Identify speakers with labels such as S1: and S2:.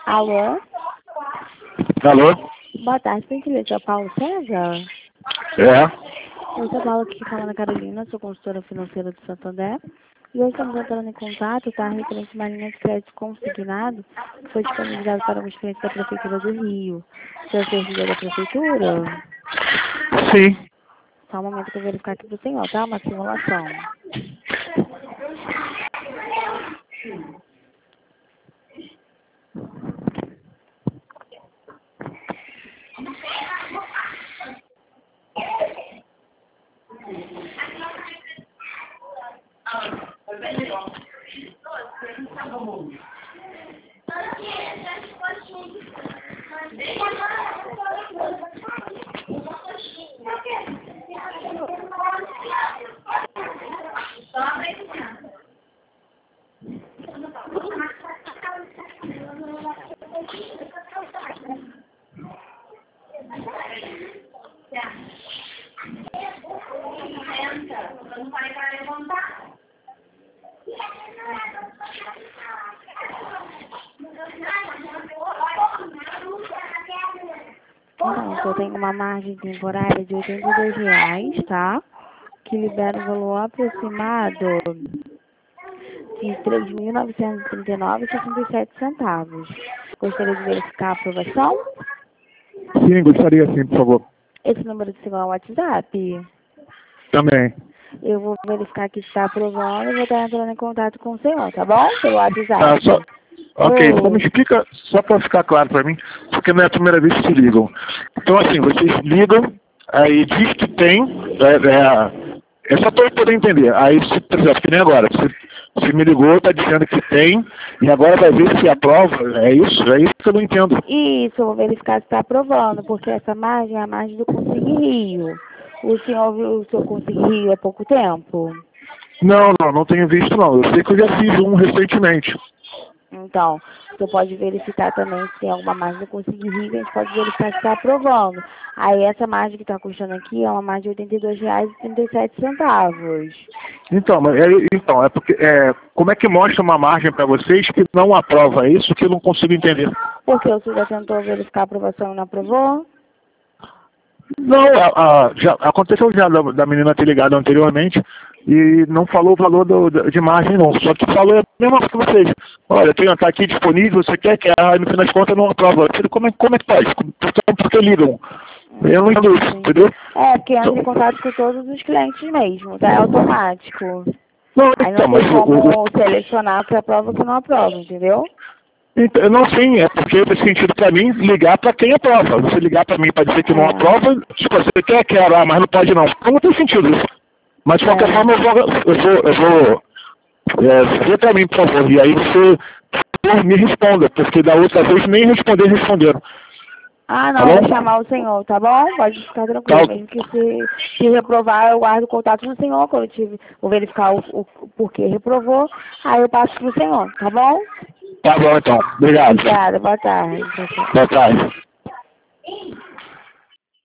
S1: Alô?
S2: Alô?
S1: Boa tarde, tem que ler seu Paulo César?
S2: É?
S1: Eu sou Paulo aqui falando, Carolina, sou consultora financeira do Santander. E hoje estamos entrando em contato, tá? Referente a uma linha de crédito consignado que foi disponibilizado para os clientes da Prefeitura do Rio. O senhor servidor da Prefeitura?
S2: Sim.
S1: Só um momento que eu vou verificar aqui para o senhor, tá? Uma simulação. Então, eu tenho uma margem temporária de R$ 82, tá? Que libera um valor aproximado de R$ 3.939,67. Gostaria de verificar a aprovação?
S2: Sim, gostaria sim, por favor.
S1: Esse número de seu WhatsApp?
S2: Também.
S1: Eu vou verificar que está aprovando e vou estar entrando em contato com o senhor, tá bom? Pelo WhatsApp.
S2: Ah, só... Ok,
S1: Oi.
S2: só me explica, só para ficar claro para mim, porque não é a primeira vez que se ligam. Então, assim, vocês ligam, aí diz que tem, é só para eu poder entender. Aí, se, por exemplo, que nem agora, você me ligou, está dizendo que tem, e agora vai ver se aprova, é isso que eu não entendo.
S1: Isso, eu vou verificar se está aprovando, porque essa margem é a margem do Consigne Rio. O senhor viu o seu Consigne Rio há pouco tempo?
S2: Não tenho visto não. Eu sei que eu já fiz um recentemente.
S1: Então, você pode verificar também se tem alguma margem do Consigne Rio, a gente pode verificar se está aprovando. Aí essa margem que está custando aqui é uma margem de R$ 82,37.
S2: Então, é porque como é que mostra uma margem para vocês que não aprova? É isso que eu não consigo entender.
S1: Porque o senhor já tentou verificar a aprovação e não aprovou?
S2: Não, já aconteceu já da menina ter ligado anteriormente e não falou o valor de margem não, só que falou a mesma coisa que vocês. Olha, está aqui disponível, você quer que no final das contas não aprova. Eu falei, como é que pode? Por que ligam? Eu não entendo isso, entendeu?
S1: É, porque entra em contato com todos os clientes mesmo, tá? É automático.
S2: Não,
S1: Aí
S2: então,
S1: não tem como selecionar o que aprova e o que não aprova, entendeu?
S2: então, não, sim, é porque faz sentido para mim ligar para quem aprova. Você ligar para mim para dizer que não aprova, tipo, você quer lá, mas não pode não. Então não tem sentido isso. Mas de qualquer forma eu vou ver para mim, por favor. E aí você me responda, porque da outra vez nem responderam.
S1: Ah, não,
S2: Tá
S1: eu
S2: bom?
S1: vou chamar o senhor, tá bom? Pode ficar tranquilo,
S2: Tá.
S1: mesmo que se reprovar, eu guardo o contato do senhor, quando eu vou verificar o porquê reprovou, aí eu passo pro senhor, tá bom?
S2: Tá bom então. Obrigado.
S1: Obrigada, boa tarde. Tchau, tchau.
S2: Boa tarde.